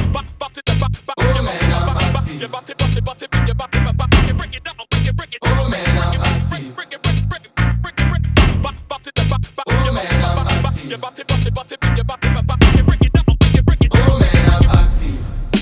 Oh man, I'm active. Oh man, I'm active. Oh man, I'm active. Oh man, I'm active.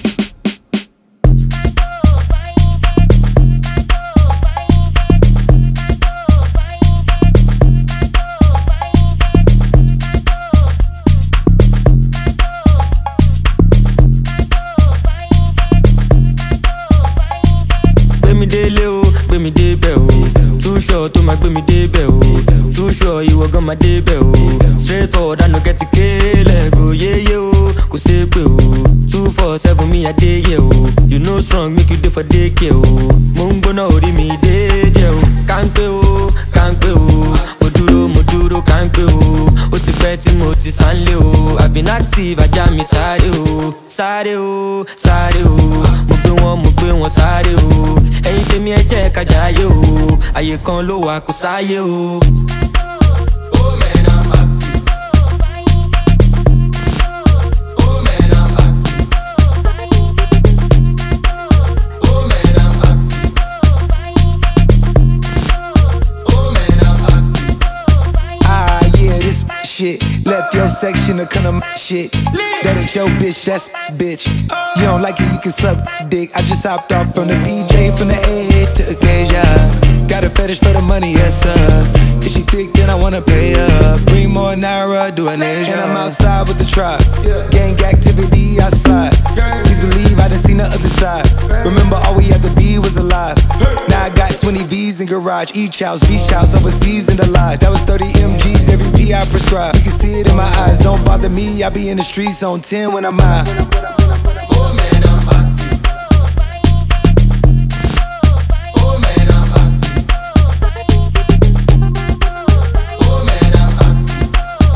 Gbé mi débẹ̀ o, too sure tó máa gbé mi débẹ̀ o, too sure ìwọ gan máa débẹ̀ o, straight forward I no get to kélẹ̀ go yéyé o, kò ṣe pé o, 247 mi àdéyẹ o, you know strong make you dey for daycare o, mo ń gbóná orí mi déédéé o, kánpé o, mo dúró kánpé o, ó ti pẹ́ tí mo ti sánlé o, I've been active ajá mi sáré o, sáré o, mo gbé wọn sáré o, ẹ̀yin tèmi ẹ jẹ́ ká jayé o, àyè kan ló wà kò sáyé o. Oh man, I'm active. Oh man, I'm active. Oh man, I'm active. Oh man, I'm active. Ah yeah, this shit left your section of kind of shit. That ain't your bitch, that's bitch. You don't like it, you can suck dick. I just hopped off from the BJ, from the A to Acacia. Got a fetish for the money, yes sir. If she thick, then I wanna pay her. Bring more Naira, do an Asia. And I'm outside with the tribe. Gang activity outside. Please believe I done seen the other side. Remember all we had to be was alive. Now I got 20 V's in garage. Each house, beach house, overseas and alive. That was 30 MGs, every P I prescribe. You can see it in my eyes, don't bother me. I be in the streets on 10 when I'm high. Oh man, I'm active. Oh man, I'm active. Oh man, I'm active.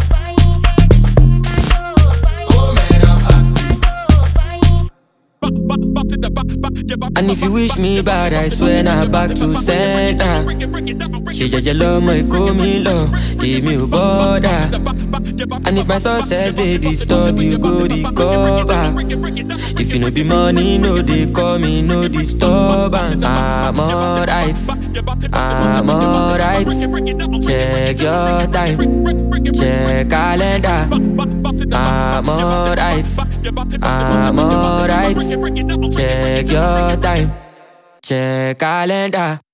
Oh man, I'm active. And if you wish me bad, I swear na back to sender. Ṣe jẹ́jẹ́ lọ́mọ Èkó mi lọ, èmi ò bother. And if my success dey disturb you, go recover. If you no be money, no dey call me, no disturbance. I'm alright, check your time, check calendar. I'm alright, check your time, check calendar.